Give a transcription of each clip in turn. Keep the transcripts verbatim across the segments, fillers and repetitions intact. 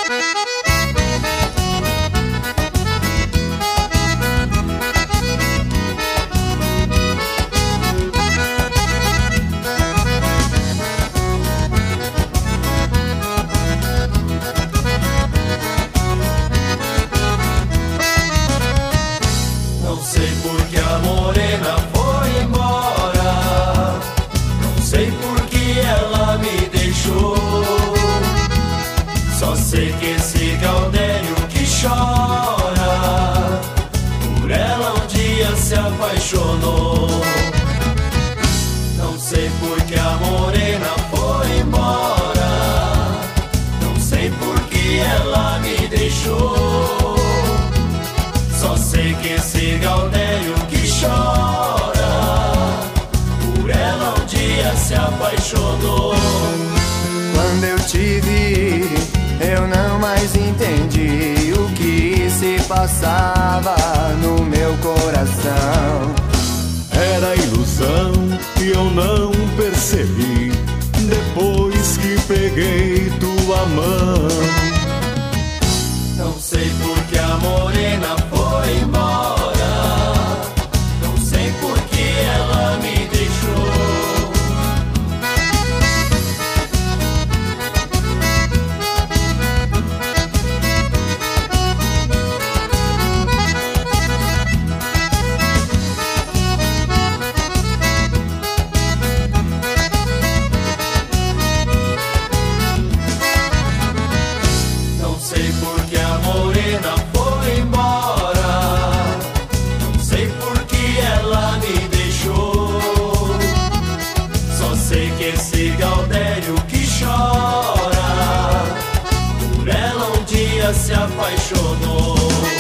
Não sei por que a morena foi embora, não sei por que ela me deixou. Só sei que esse Gaudério que chora, por ela um dia se apaixonou. Não sei por que a morena foi embora, não sei por que ela me deixou. Só sei que esse Gaudério que chora, por ela um dia se apaixonou. Quando eu te vi, eu não mais entendi o que se passava no meu coração. Era ilusão e eu não percebi depois que peguei tua mão. Não sei por que a morena foi embora, não sei por que ela me deixou. Não sei por que a morena foi embora, não sei por que ela me deixou. Só sei que esse Gaudério que chora, por ela um dia se apaixonou.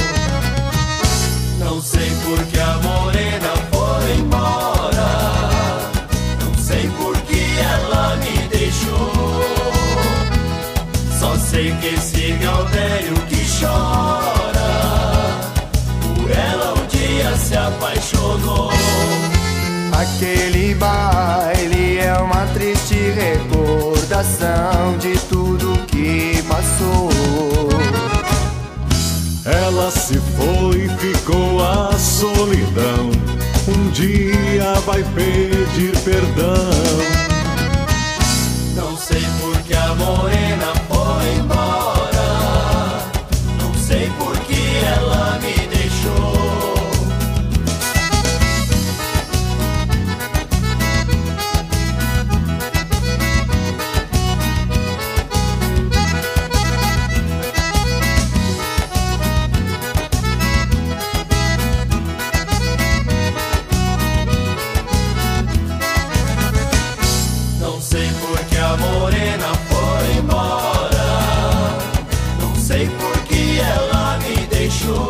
Não sei por que a morena foi embora, não sei por que ela me deixou. Só sei que esse Gaudério que chora, por ela um dia se apaixonou. Aquele baile é uma triste recordação de tudo que passou. Ela se foi, ficou a solidão. Um dia vai pedir perdão. Não sei por que a morena foi embora, não sei por que ela me deixou. Não sei por que a morena foi embora, não sei por que ela me deixou.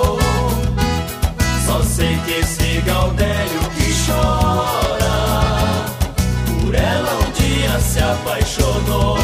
Só sei que esse Gaudério que chora, por ela um dia se apaixonou.